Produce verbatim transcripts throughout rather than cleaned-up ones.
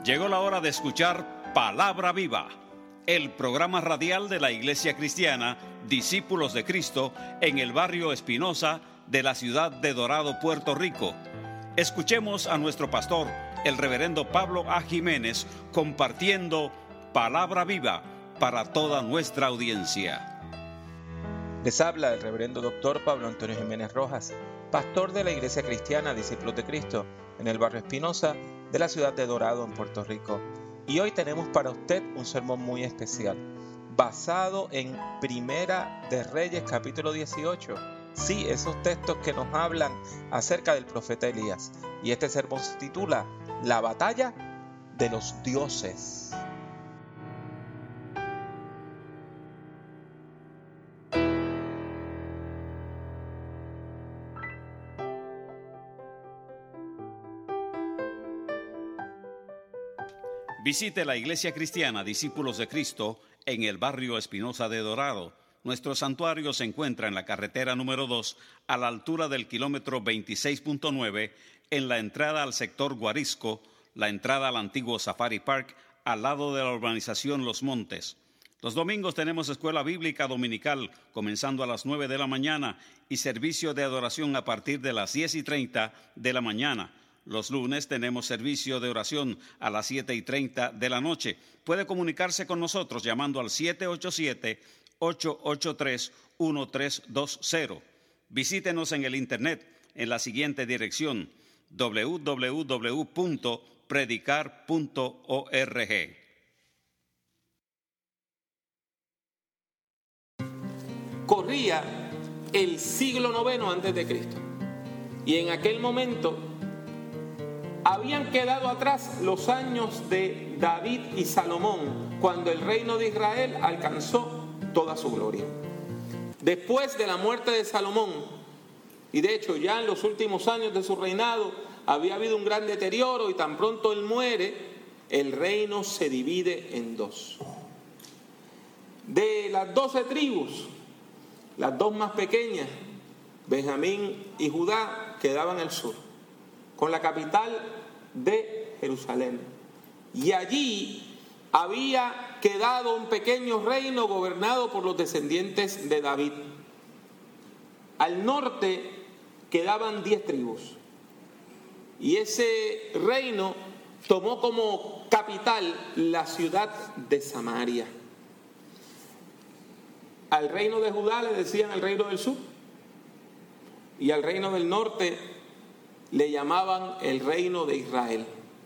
Llegó la hora de escuchar Palabra Viva, el programa radial de la Iglesia Cristiana Discípulos de Cristo en el barrio Espinosa de la ciudad de Dorado, Puerto Rico. Escuchemos a nuestro pastor, el reverendo Pablo A. Jiménez, compartiendo Palabra Viva para toda nuestra audiencia. Les habla el reverendo doctor Pablo Antonio Jiménez Rojas, pastor de la Iglesia Cristiana Discípulos de Cristo en el barrio Espinosa de la ciudad de Dorado, en Puerto Rico. Y hoy tenemos para usted un sermón muy especial, basado en Primera de Reyes, capítulo dieciocho. Sí, esos textos que nos hablan acerca del profeta Elías. Y este sermón se titula La batalla de los dioses. Visite la Iglesia Cristiana Discípulos de Cristo en el barrio Espinosa de Dorado. Nuestro santuario se encuentra en la carretera número dos, a la altura del kilómetro veintiséis punto nueve, en la entrada al sector Guarisco, la entrada al antiguo Safari Park, al lado de la urbanización Los Montes. Los domingos tenemos escuela bíblica dominical, comenzando a las nueve de la mañana, y servicio de adoración a partir de las diez y treinta de la mañana. Los lunes tenemos servicio de oración a las siete y treinta de la noche. Puede comunicarse con nosotros llamando al siete ocho siete, ocho ocho tres, uno tres dos cero. Visítenos en el internet en la siguiente dirección: doble u doble u doble u punto predicar punto org. Corría el siglo noveno antes de Cristo, y en aquel momento habían quedado atrás los años de David y Salomón, cuando el reino de Israel alcanzó toda su gloria. Después de la muerte de Salomón, y de hecho ya en los últimos años de su reinado, había habido un gran deterioro, y tan pronto él muere, el reino se divide en dos. De las doce tribus, las dos más pequeñas, Benjamín y Judá, quedaban al sur, con la capital de Jerusalén. Y allí había quedado un pequeño reino gobernado por los descendientes de David. Al norte quedaban diez tribus, y ese reino tomó como capital la ciudad de Samaria. Al reino de Judá le decían el reino del sur, y al reino del norte le llamaban el reino de Israel.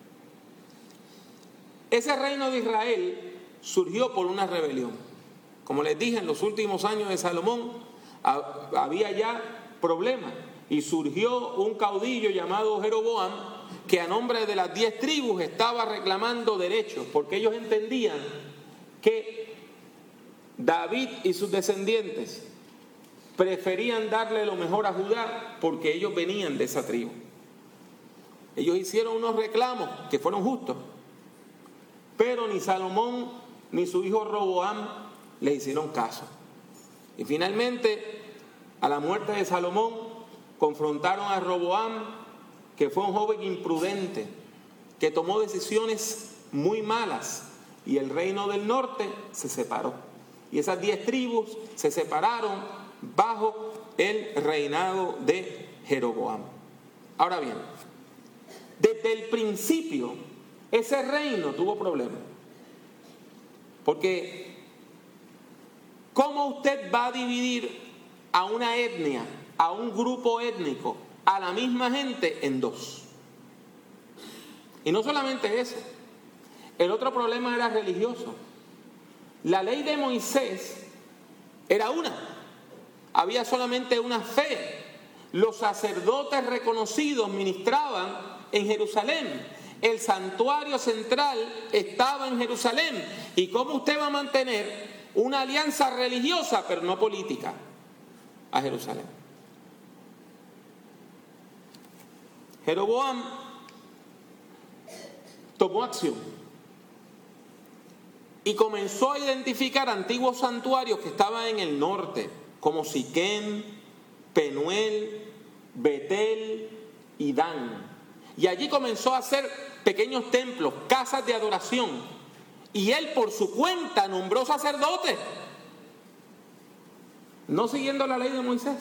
Ese reino de Israel surgió por una rebelión. Como les dije, en los últimos años de Salomón había ya problemas, y surgió un caudillo llamado Jeroboam, que a nombre de las diez tribus estaba reclamando derechos, porque ellos entendían que David y sus descendientes preferían darle lo mejor a Judá, porque ellos venían de esa tribu. Ellos hicieron unos reclamos que fueron justos, pero ni Salomón ni su hijo Roboam le hicieron caso. Y finalmente, a la muerte de Salomón, confrontaron a Roboam, que fue un joven imprudente, que tomó decisiones muy malas, y el reino del norte se separó. Y esas diez tribus se separaron bajo el reinado de Jeroboam. Ahora bien, desde el principio, ese reino tuvo problemas. Porque, ¿cómo usted va a dividir a una etnia, a un grupo étnico, a la misma gente en dos? Y no solamente eso, el otro problema era religioso. La ley de Moisés era una, había solamente una fe. Los sacerdotes reconocidos ministraban en Jerusalén. El santuario central estaba en Jerusalén. ¿Y cómo usted va a mantener una alianza religiosa, pero no política, a Jerusalén? Jeroboam tomó acción y comenzó a identificar antiguos santuarios que estaban en el norte, como Siquem, Penuel, Betel y Dan. Y allí comenzó a hacer pequeños templos, casas de adoración. Y él por su cuenta nombró sacerdotes, no siguiendo la ley de Moisés.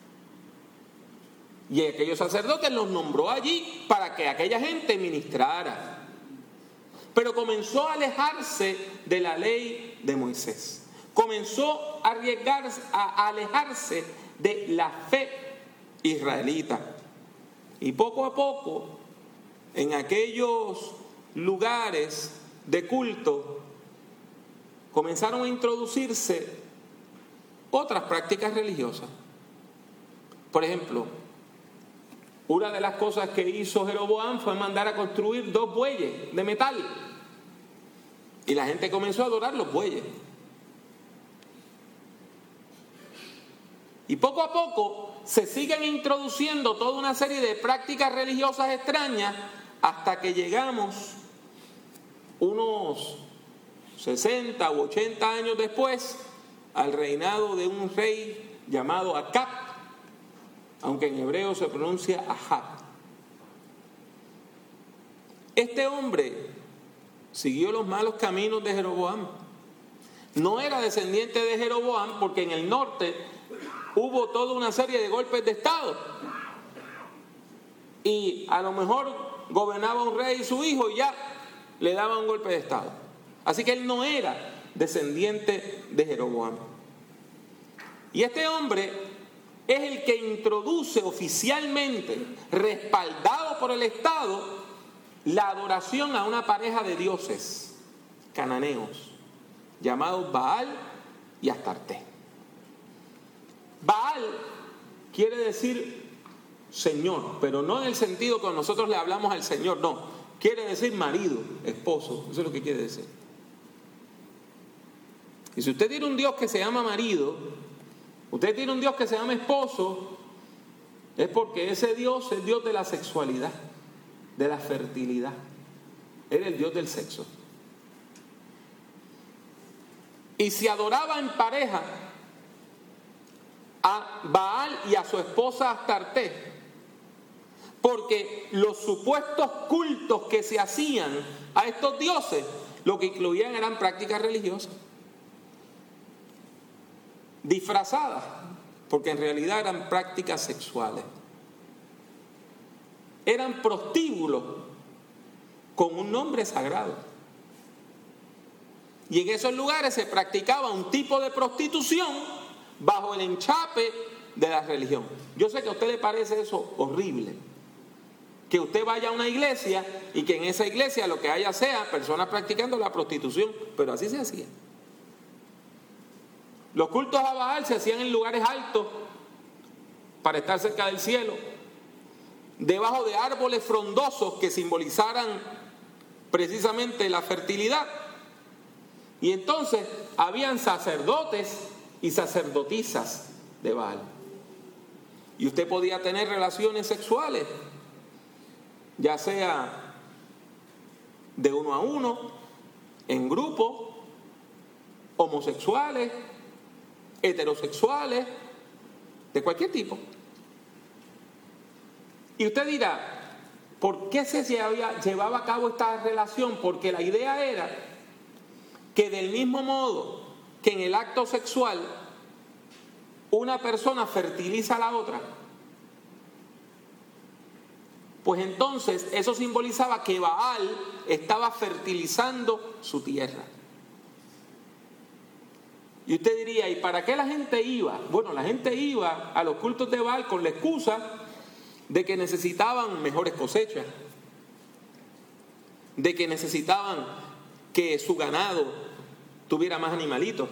Y aquellos sacerdotes los nombró allí para que aquella gente ministrara. Pero comenzó a alejarse de la ley de Moisés. Comenzó a arriesgarse, a alejarse de la fe israelita. Y poco a poco, en aquellos lugares de culto, comenzaron a introducirse otras prácticas religiosas. Por ejemplo, una de las cosas que hizo Jeroboam fue mandar a construir dos bueyes de metal. Y la gente comenzó a adorar los bueyes. Y poco a poco se siguen introduciendo toda una serie de prácticas religiosas extrañas hasta que llegamos unos sesenta u ochenta años después al reinado de un rey llamado Acab, aunque en hebreo se pronuncia Ahab. Este hombre siguió los malos caminos de Jeroboam. No era descendiente de Jeroboam porque en el norte hubo toda una serie de golpes de estado. Y a lo mejor gobernaba un rey y su hijo y ya le daban un golpe de estado. Así que él no era descendiente de Jeroboam. Y este hombre es el que introduce oficialmente, respaldado por el Estado, la adoración a una pareja de dioses cananeos llamados Baal y Astarte. Baal quiere decir Señor, pero no en el sentido que nosotros le hablamos al Señor, no. Quiere decir marido, esposo, eso es lo que quiere decir. Y si usted tiene un Dios que se llama marido, usted tiene un Dios que se llama esposo, es porque ese Dios es Dios de la sexualidad, de la fertilidad. Era el Dios del sexo. Y se adoraba en pareja a Baal y a su esposa Astarte, porque los supuestos cultos que se hacían a estos dioses, lo que incluían eran prácticas religiosas disfrazadas, porque en realidad eran prácticas sexuales. Eran prostíbulos con un nombre sagrado. Y en esos lugares se practicaba un tipo de prostitución bajo el enchape de la religión. Yo sé que a usted le parece eso horrible, que usted vaya a una iglesia y que en esa iglesia lo que haya sea personas practicando la prostitución, pero así se hacía. Los cultos a Baal se hacían en lugares altos para estar cerca del cielo, debajo de árboles frondosos que simbolizaran precisamente la fertilidad. Y entonces habían sacerdotes y sacerdotisas de Baal. Y usted podía tener relaciones sexuales, ya sea de uno a uno, en grupo, homosexuales, heterosexuales, de cualquier tipo. Y usted dirá, ¿por qué se llevaba a cabo esta relación? Porque la idea era que del mismo modo que en el acto sexual una persona fertiliza a la otra, pues entonces eso simbolizaba que Baal estaba fertilizando su tierra. Y usted diría, ¿y para qué la gente iba? Bueno, la gente iba a los cultos de Baal con la excusa de que necesitaban mejores cosechas, de que necesitaban que su ganado tuviera más animalitos,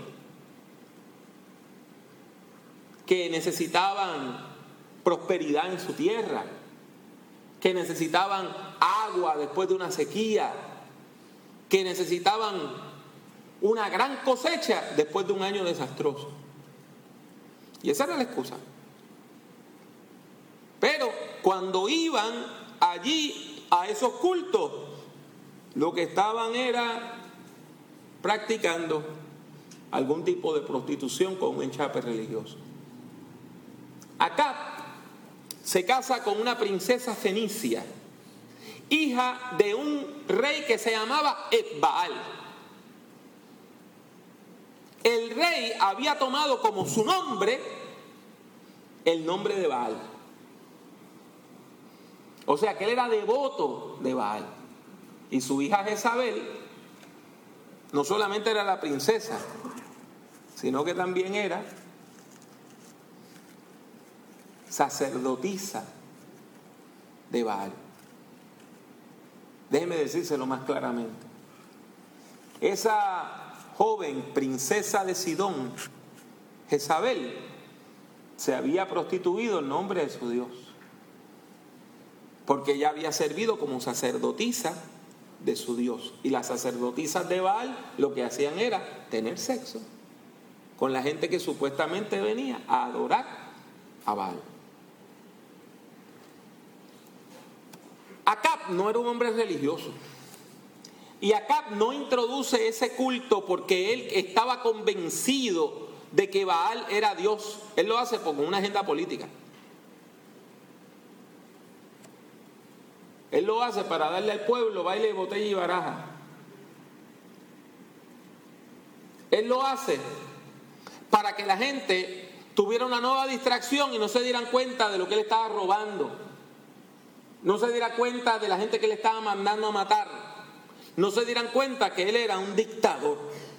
que necesitaban prosperidad en su tierra, que necesitaban agua después de una sequía, que necesitaban una gran cosecha después de un año desastroso. Y esa era la excusa. Pero cuando iban allí a esos cultos, lo que estaban era practicando algún tipo de prostitución con un enchape religioso. Acab se casa con una princesa fenicia hija de un rey que se llamaba Etbaal. El rey había tomado como su nombre el nombre de Baal. O sea que él era devoto de Baal. Y su hija Jezabel no solamente era la princesa, sino que también era sacerdotisa de Baal. Déjeme decírselo más claramente. Esa joven princesa de Sidón, Jezabel, se había prostituido en nombre de su Dios, porque ella había servido como sacerdotisa de su Dios. Y las sacerdotisas de Baal lo que hacían era tener sexo con la gente que supuestamente venía a adorar a Baal. Acab no era un hombre religioso. Y Acab no introduce ese culto porque él estaba convencido de que Baal era Dios. Él lo hace con una agenda política. Él lo hace para darle al pueblo baile, botella y baraja. Él lo hace para que la gente tuviera una nueva distracción y no se dieran cuenta de lo que él estaba robando. No se diera cuenta de la gente que le estaba mandando a matar. No se dieran cuenta que él era un dictador.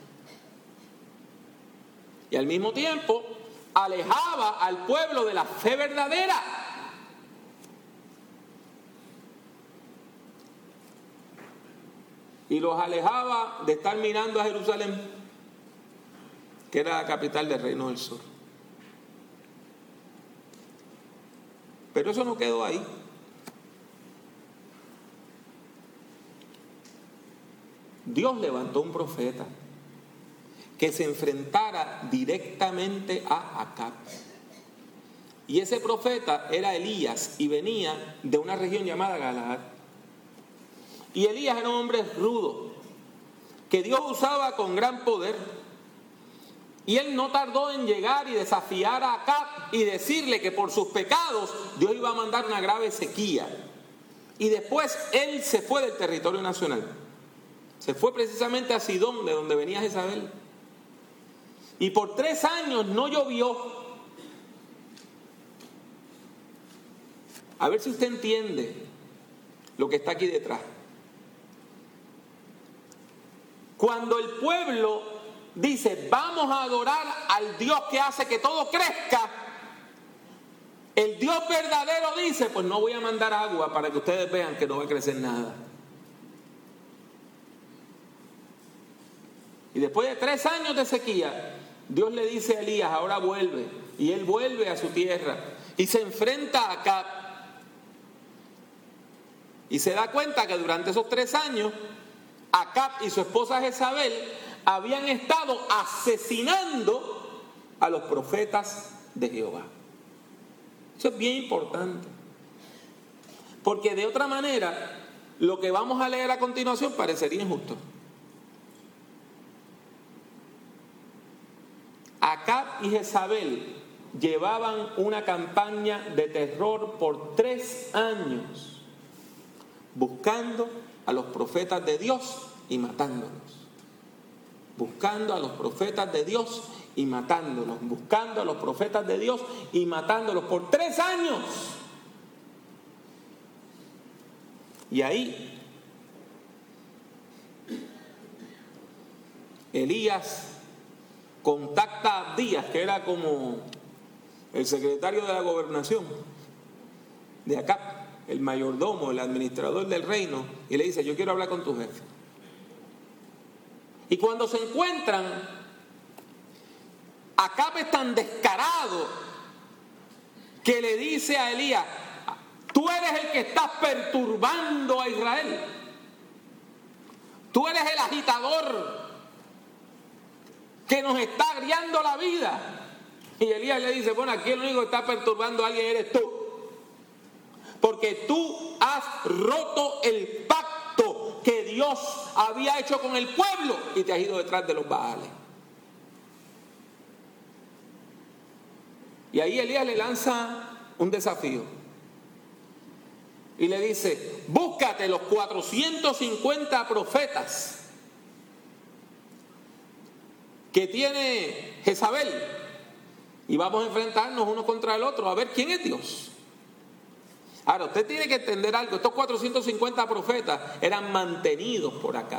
Y al mismo tiempo alejaba al pueblo de la fe verdadera. Y los alejaba de estar mirando a Jerusalén, que era la capital del reino del sur. Pero eso no quedó ahí. Dios levantó un profeta que se enfrentara directamente a Acab. Y ese profeta era Elías y venía de una región llamada Galaad. Y Elías era un hombre rudo, que Dios usaba con gran poder. Y él no tardó en llegar y desafiar a Acab y decirle que por sus pecados Dios iba a mandar una grave sequía. Y después él se fue del territorio nacional. Se fue precisamente a Sidón, de donde venía Jezabel. Y por tres años no llovió. A ver si usted entiende lo que está aquí detrás. Cuando el pueblo dice, vamos a adorar al Dios que hace que todo crezca, el Dios verdadero dice, pues no voy a mandar agua para que ustedes vean que no va a crecer nada. Y después de tres años de sequía, Dios le dice a Elías, ahora vuelve. Y él vuelve a su tierra y se enfrenta a Acab. Y se da cuenta que durante esos tres años, Acab y su esposa Jezabel habían estado asesinando a los profetas de Jehová. Eso es bien importante. Porque de otra manera, lo que vamos a leer a continuación parecería injusto. Acab y Jezabel llevaban una campaña de terror por tres años, buscando a los profetas de Dios y matándolos. Buscando a los profetas de Dios y matándolos. Buscando a los profetas de Dios y matándolos por tres años. Y ahí Elías contacta a Abdías, que era como el secretario de la gobernación de Acab, el mayordomo, el administrador del reino, y le dice, yo quiero hablar con tu jefe. Y cuando se encuentran, Acab es tan descarado que le dice a Elías, tú eres el que estás perturbando a Israel. Tú eres el agitador que nos está agriando la vida. Y Elías le dice, bueno, aquí el único que está perturbando a alguien eres tú. Porque tú has roto el pacto que Dios había hecho con el pueblo y te has ido detrás de los Baales. Y ahí Elías le lanza un desafío. y le dice, búscate los cuatrocientos cincuenta profetas que tiene Jezabel y vamos a enfrentarnos uno contra el otro a ver quién es Dios. Ahora, usted tiene que entender algo, estos cuatrocientos cincuenta profetas eran mantenidos por Acab.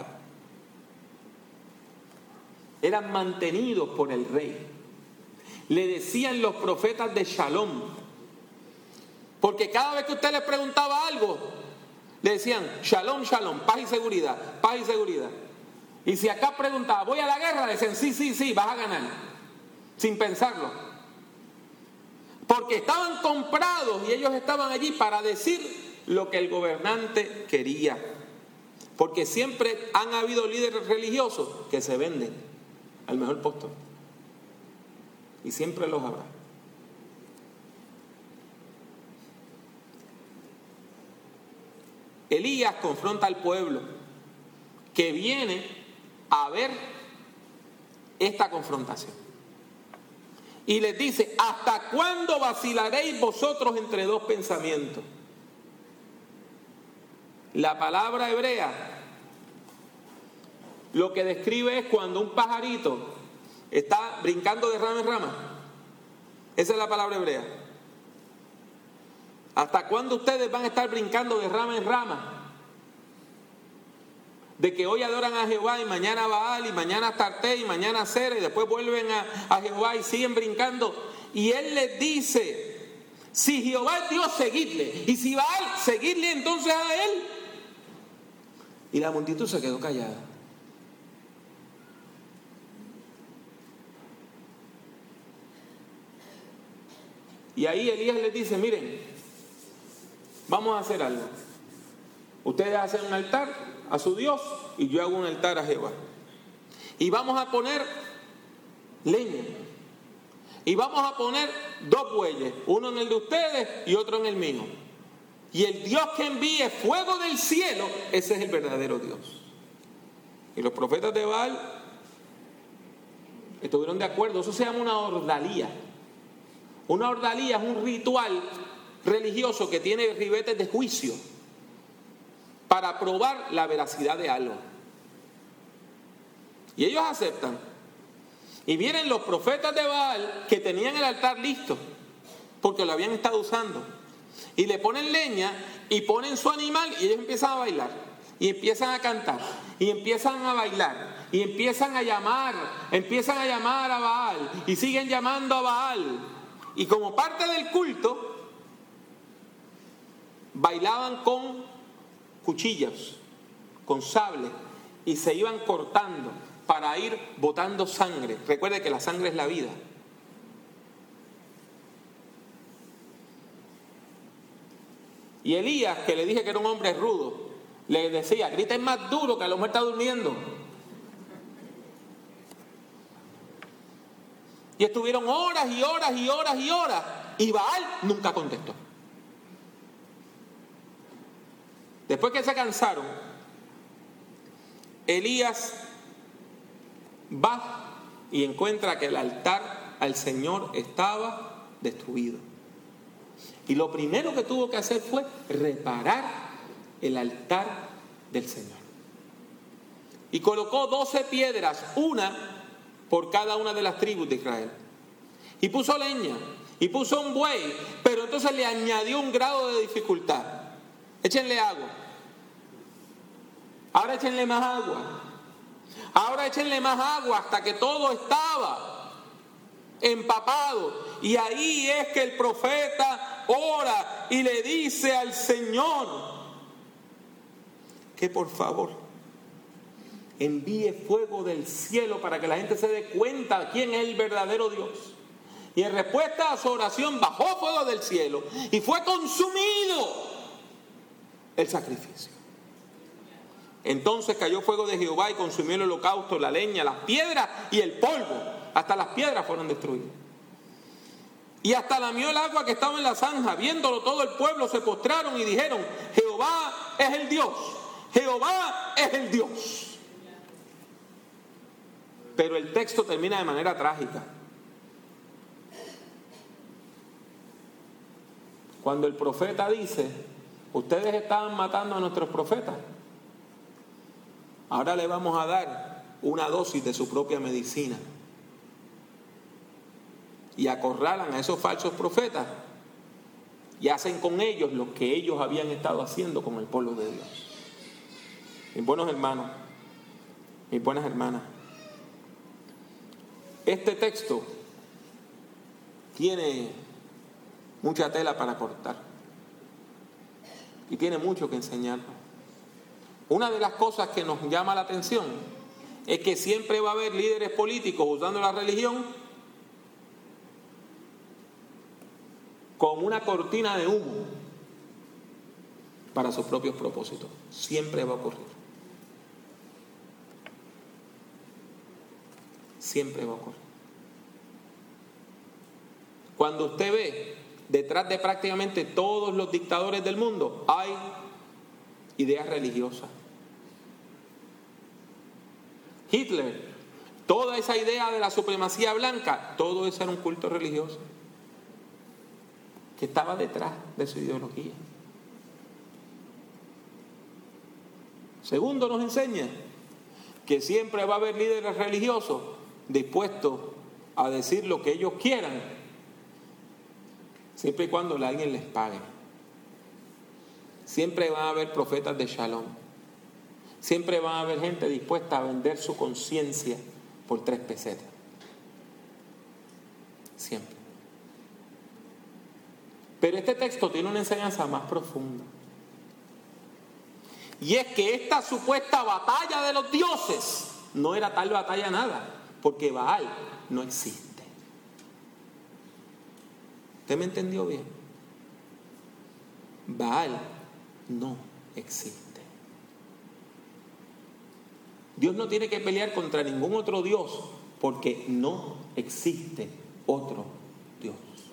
Eran mantenidos por el rey. Le decían los profetas de Shalom. Porque cada vez que usted les preguntaba algo, le decían, Shalom, Shalom, paz y seguridad, paz y seguridad. Y si acá preguntaba, ¿voy a la guerra? Le decían, sí, sí, sí, vas a ganar. Sin pensarlo. Porque estaban comprados y ellos estaban allí para decir lo que el gobernante quería. Porque siempre han habido líderes religiosos que se venden al mejor postor. Y siempre los habrá. Elías confronta al pueblo que viene a ver esta confrontación. Y les dice, ¿hasta cuándo vacilaréis vosotros entre dos pensamientos? La palabra hebrea lo que describe es cuando un pajarito está brincando de rama en rama. Esa es la palabra hebrea. ¿Hasta cuándo ustedes van a estar brincando de rama en rama? De que hoy adoran a Jehová y mañana a Baal y mañana a Tarté y mañana a Cera y después vuelven a, a Jehová y siguen brincando. Y él les dice, si Jehová es Dios, seguidle. Y si Baal, seguidle entonces a él. Y la multitud se quedó callada. Y ahí Elías les dice, miren, vamos a hacer algo. Ustedes hacen un altar a su Dios y yo hago un altar a Jehová. Y vamos a poner leña. Y vamos a poner dos bueyes, uno en el de ustedes y otro en el mío. Y el Dios que envíe fuego del cielo, ese es el verdadero Dios. Y los profetas de Baal estuvieron de acuerdo. Eso se llama una ordalía. Una ordalía es un ritual religioso que tiene ribetes de juicio para probar la veracidad de algo. Y ellos aceptan. Y vienen los profetas de Baal que tenían el altar listo porque lo habían estado usando. Y le ponen leña y ponen su animal y ellos empiezan a bailar. Y empiezan a cantar. Y empiezan a bailar. Y empiezan a llamar. Empiezan a llamar a Baal. Y siguen llamando a Baal. Y como parte del culto, bailaban con cuchillas, con sable, y se iban cortando para ir botando sangre. Recuerde que la sangre es la vida. Y Elías, que le dije que era un hombre rudo, le decía, griten más duro que el hombre está durmiendo. Y estuvieron horas y horas y horas y horas. Y Baal nunca contestó. Después que se cansaron, Elías va y encuentra que el altar al Señor estaba destruido. Y lo primero que tuvo que hacer fue reparar el altar del Señor. Y colocó doce piedras, una por cada una de las tribus de Israel. Y puso leña, y puso un buey, pero entonces le añadió un grado de dificultad. Échenle agua. Ahora échenle más agua. Ahora échenle más agua hasta que todo estaba empapado. Y ahí es que el profeta ora y le dice al Señor que por favor envíe fuego del cielo para que la gente se dé cuenta de quién es el verdadero Dios. Y en respuesta a su oración bajó fuego del cielo y fue consumido el sacrificio. Entonces cayó fuego de Jehová y consumió el holocausto, la leña, las piedras y el polvo. Hasta las piedras fueron destruidas. Y hasta lamió el agua que estaba en la zanja. Viéndolo todo el pueblo se postraron y dijeron, Jehová es el Dios. Jehová es el Dios. Pero el texto termina de manera trágica. Cuando el profeta dice, ustedes estaban matando a nuestros profetas. Ahora le vamos a dar una dosis de su propia medicina. Y acorralan a esos falsos profetas y hacen con ellos lo que ellos habían estado haciendo con el pueblo de Dios. Mis buenos hermanos, mis buenas hermanas, este texto tiene mucha tela para cortar y tiene mucho que enseñarnos. Una de las cosas que nos llama la atención es que siempre va a haber líderes políticos usando la religión como una cortina de humo para sus propios propósitos. Siempre va a ocurrir. Siempre va a ocurrir. Cuando usted ve detrás de prácticamente todos los dictadores del mundo, hay ideas religiosas. Hitler, toda esa idea de la supremacía blanca, todo eso era un culto religioso que estaba detrás de su ideología. Segundo, nos enseña que siempre va a haber líderes religiosos dispuestos a decir lo que ellos quieran, siempre y cuando alguien les pague. Siempre va a haber profetas de Shalom. Siempre va a haber gente dispuesta a vender su conciencia por tres pesetas. Siempre. Pero este texto tiene una enseñanza más profunda. Y es que esta supuesta batalla de los dioses no era tal batalla nada, porque Baal no existe. ¿Usted me entendió bien? Baal no existe. Dios no tiene que pelear contra ningún otro Dios, porque no existe otro Dios.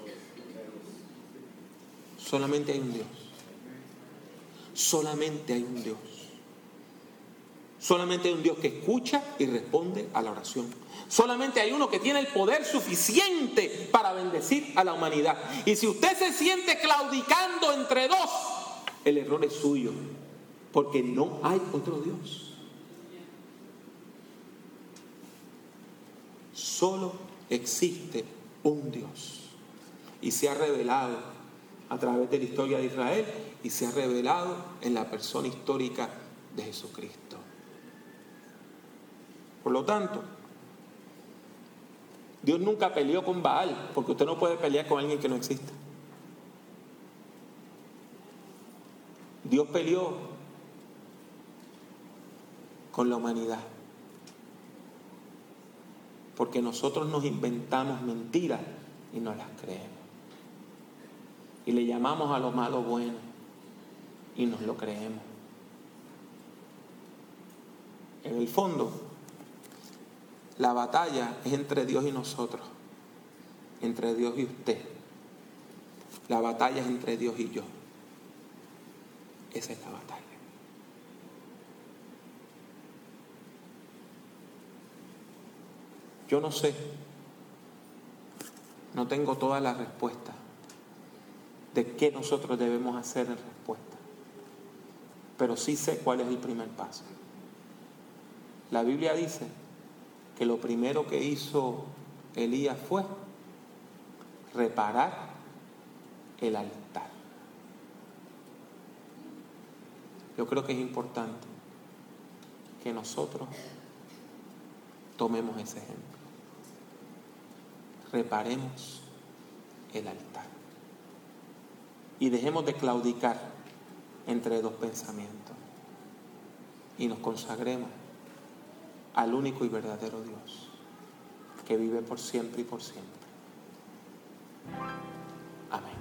Solamente hay un Dios. Solamente hay un Dios. Solamente hay un Dios que escucha y responde a la oración. Solamente hay uno que tiene el poder suficiente para bendecir a la humanidad. Y si usted se siente claudicando entre dos, el error es suyo, porque no hay otro Dios. Solo existe un Dios. Y se ha revelado a través de la historia de Israel y se ha revelado en la persona histórica de Jesucristo. Por lo tanto, Dios nunca peleó con Baal, porque usted no puede pelear con alguien que no exista. Dios peleó con la humanidad, porque nosotros nos inventamos mentiras y no las creemos. Y le llamamos a lo malo bueno y nos lo creemos. En el fondo, la batalla es entre Dios y nosotros, entre Dios y usted. La batalla es entre Dios y yo. Esa es la batalla. Yo no sé, no tengo todas las respuestas de qué nosotros debemos hacer en respuesta, pero sí sé cuál es el primer paso. La Biblia dice que lo primero que hizo Elías fue reparar el altar. Yo creo que es importante que nosotros tomemos ese ejemplo. Reparemos el altar y dejemos de claudicar entre dos pensamientos y nos consagremos al único y verdadero Dios que vive por siempre y por siempre. Amén.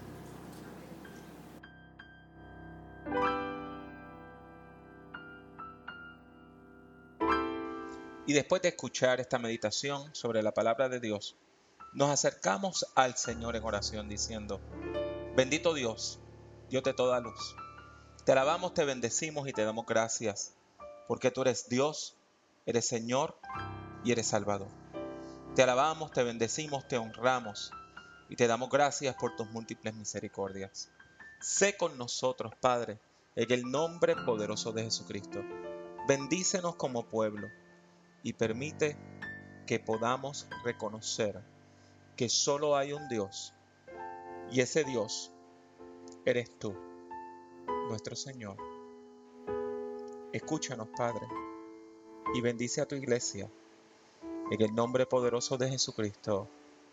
Y después de escuchar esta meditación sobre la palabra de Dios, nos acercamos al Señor en oración diciendo: bendito Dios, Dios de toda luz, te alabamos, te bendecimos y te damos gracias, porque tú eres Dios, eres Señor y eres Salvador. Te alabamos, te bendecimos, te honramos y te damos gracias por tus múltiples misericordias. Sé con nosotros, Padre, en el nombre poderoso de Jesucristo. Bendícenos como pueblo y permite que podamos reconocer que solo hay un Dios y ese Dios eres tú, nuestro Señor. Escúchanos, Padre, y bendice a tu iglesia en el nombre poderoso de Jesucristo.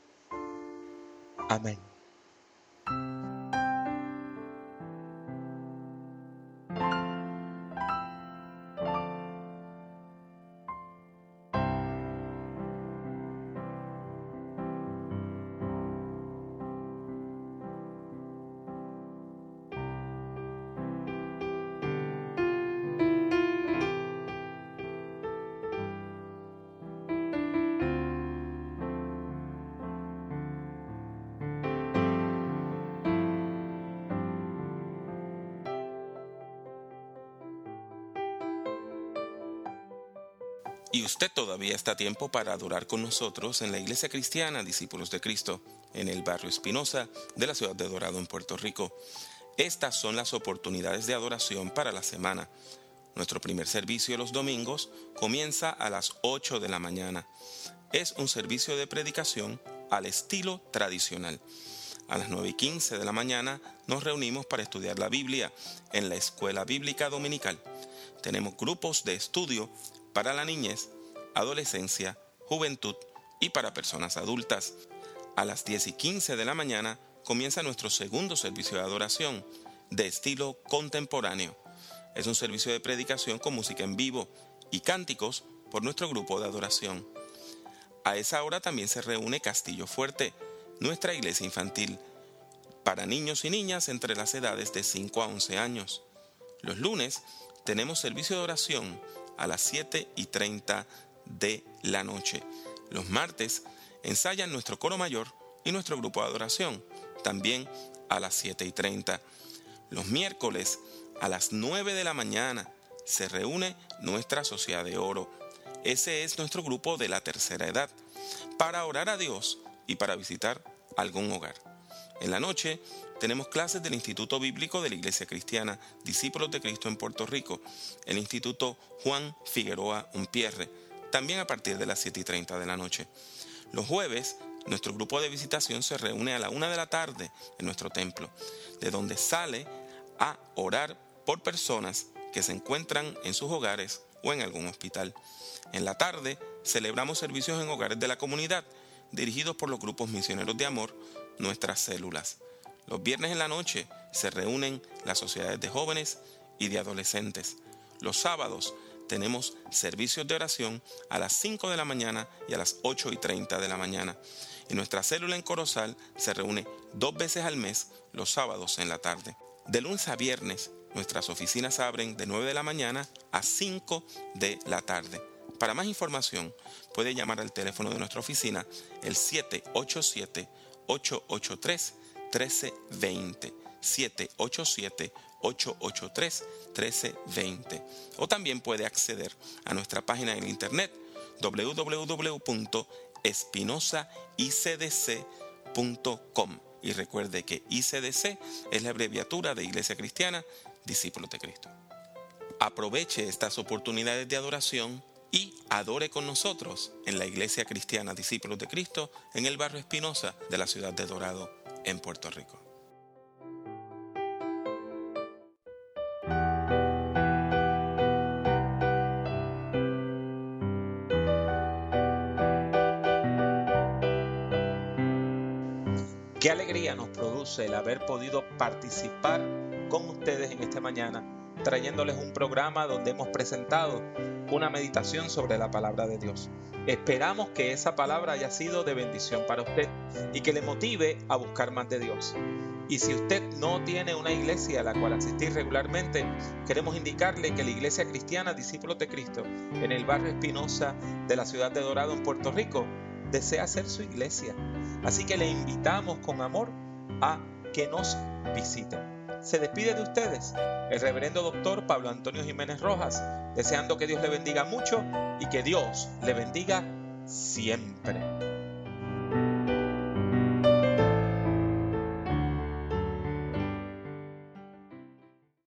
Amén. Y usted todavía está a tiempo para adorar con nosotros en la Iglesia Cristiana Discípulos de Cristo, en el barrio Espinosa de la ciudad de Dorado, en Puerto Rico. Estas son las oportunidades de adoración para la semana. Nuestro primer servicio los domingos comienza a las ocho de la mañana. Es un servicio de predicación al estilo tradicional. A las nueve y quince de la mañana nos reunimos para estudiar la Biblia en la Escuela Bíblica Dominical. Tenemos grupos de estudio para la niñez, adolescencia, juventud y para personas adultas. A las diez y quince de la mañana comienza nuestro segundo servicio de adoración, de estilo contemporáneo. Es un servicio de predicación con música en vivo y cánticos por nuestro grupo de adoración. A esa hora también se reúne Castillo Fuerte, nuestra iglesia infantil, para niños y niñas entre las edades de cinco a once años. Los lunes tenemos servicio de oración a las siete y treinta de la noche. Los martes ensayan nuestro coro mayor y nuestro grupo de adoración, también a las siete y treinta. Los miércoles a las nueve de la mañana se reúne nuestra Sociedad de Oro. Ese es nuestro grupo de la tercera edad, para orar a Dios y para visitar algún hogar. En la noche tenemos clases del Instituto Bíblico de la Iglesia Cristiana Discípulos de Cristo en Puerto Rico, el Instituto Juan Figueroa Umpierre, también a partir de las siete y treinta de la noche. Los jueves, nuestro grupo de visitación se reúne a la una de la tarde en nuestro templo, de donde sale a orar por personas que se encuentran en sus hogares o en algún hospital. En la tarde, celebramos servicios en hogares de la comunidad, dirigidos por los grupos misioneros de amor, nuestras células. Los viernes en la noche se reúnen las sociedades de jóvenes y de adolescentes. Los sábados tenemos servicios de oración a las cinco de la mañana y a las ocho y treinta de la mañana. Y nuestra célula en Corozal se reúne dos veces al mes, los sábados en la tarde. De lunes a viernes, nuestras oficinas abren de nueve de la mañana a cinco de la tarde. Para más información, puede llamar al teléfono de nuestra oficina, el siete ocho siete, ocho ocho tres, uno tres dos cero, siete ocho siete, ocho ocho tres, uno tres dos cero. O también puede acceder a nuestra página en internet doble u doble u doble u punto espinosa i c d c punto com. Y recuerde que I C D C es la abreviatura de Iglesia Cristiana Discípulos de Cristo. Aproveche estas oportunidades de adoración y adore con nosotros en la Iglesia Cristiana Discípulos de Cristo en el barrio Espinosa de la ciudad de Dorado, en Puerto Rico. Qué alegría nos produce el haber podido participar con ustedes en esta mañana, trayéndoles un programa donde hemos presentado una meditación sobre la palabra de Dios. Esperamos que esa palabra haya sido de bendición para usted y que le motive a buscar más de Dios. Y si usted no tiene una iglesia a la cual asistir regularmente, queremos indicarle que la Iglesia Cristiana Discípulos de Cristo en el barrio Espinosa de la ciudad de Dorado, en Puerto Rico, desea ser su iglesia. Así que le invitamos con amor a que nos visite. Se despide de ustedes el reverendo doctor Pablo Antonio Jiménez Rojas, deseando que Dios le bendiga mucho y que Dios le bendiga siempre.